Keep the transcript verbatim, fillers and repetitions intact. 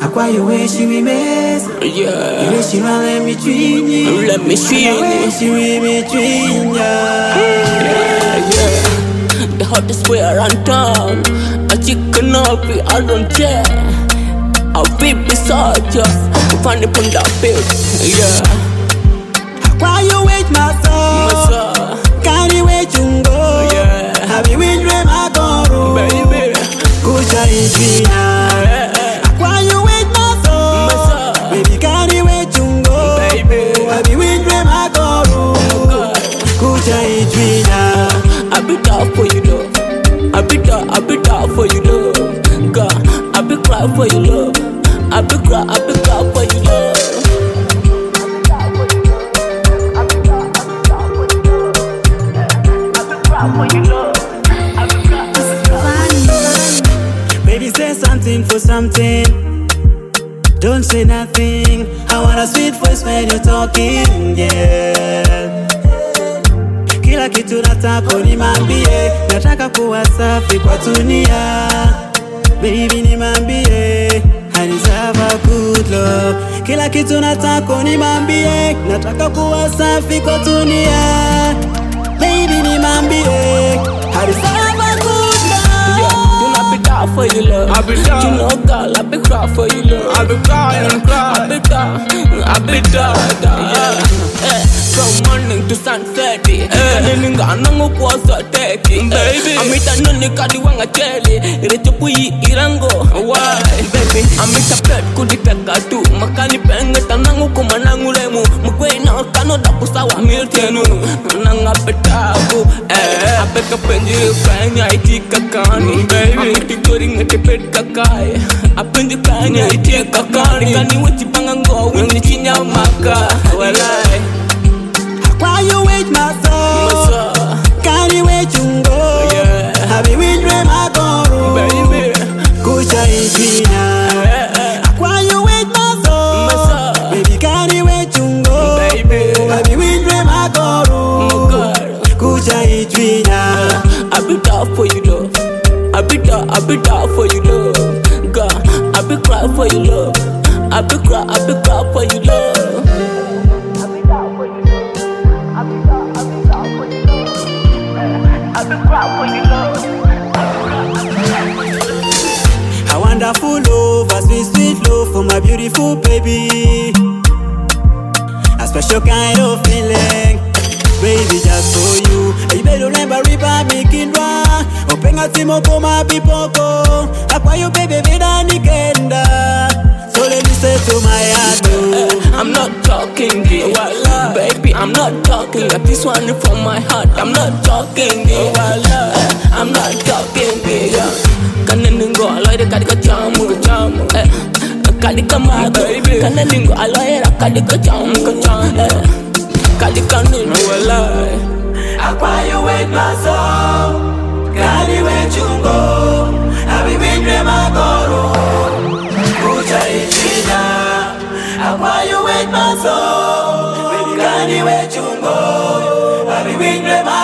Akwa you wish you miss. Yeah. You wish you let me treat you. Let me treat you. Wish you me treat you. Yeah, yeah. The hottest way around town. A chicken up, I don't care. I'll be beside you. Find it from that bitch. Yeah. Why you wait, my soul? My soul. Can't you wait, you go? Yeah. Have you been dream I go? Baby. Kucha is Yeah. why you wait, my soul? My soul. Baby, can't you wait, you go? Baby. Have you been dream I go? Kucha is I be down for you, love. I be down, I be down for you, love. God, I be cry for you, love. I be cry, I be cry for you, love. Baby, say something for something. Don't say nothing. I want a sweet voice when you're talking, yeah. Kila kitu nataka nimambie, nataka kuwa safi kwa dunia. Baby nimambie, I deserve a good love. Kila kitu nataka nimambie, nataka kuwa safi kwa dunia. Baby nimambie, I deserve a good love. Yeah, you know I be down for you, love. I be down. You know, girl, I be cry for you, love. I be crying and crying. I be down, I be down, down. Yeah. Eh, from morning to sunset, eh. Kaninga nangu kwa teki, baby. Amita nuni kadi wanga cheli, irechupu yi irango. Why, baby? Amita pet kudipeka tu, makani penge tanangu kumanangu lemu. Mkwe na kano dapu sawa miltenu, nanga petaku. Eh, apeka penji kanya iti kakani, baby. Amiti goring ati pet kakai, apenji kanya iti kakani. Kani wachi pangango, wini chinya maka, walai. Why you wait, my soul? My soul. Can't you wait, you go? Yeah. Have you been dream I go? Baby. Kucha is Yeah. why you wait, my soul? My soul. Baby, can't you wait, you go? Baby. Have you been dream I go? Oh God. Kucha is I be down for you, love. I be down, I be down for you, love. God, I be cry for you, love. I be cry, I be cry for you, love. I be down for you, love. I be down, I be down for you, love. I be cry for you, love. a wonderful love, a sweet, sweet love for my beautiful baby. A special kind of feeling, baby, just for you. You better remember riba making wrong. Open a timo koma pipoko. Akwa you baby vida nikenda. So let me say to my heart, oh. I'm not talking gay, baby. I'm not talking. Got this one from my heart. I'm not talking gay, I'm not talking gay. Kananingo aloy de kadika jamu jamu. Kadika ma baby. Kananingo aloy de kadika jamu jamu. Kadika ningo aloy. Akwa you wait my soul. Kali wait you go. I be been dream I go. Kucha ichina. Akwa you wait my soul. Baby kali wait you go. I be been dream I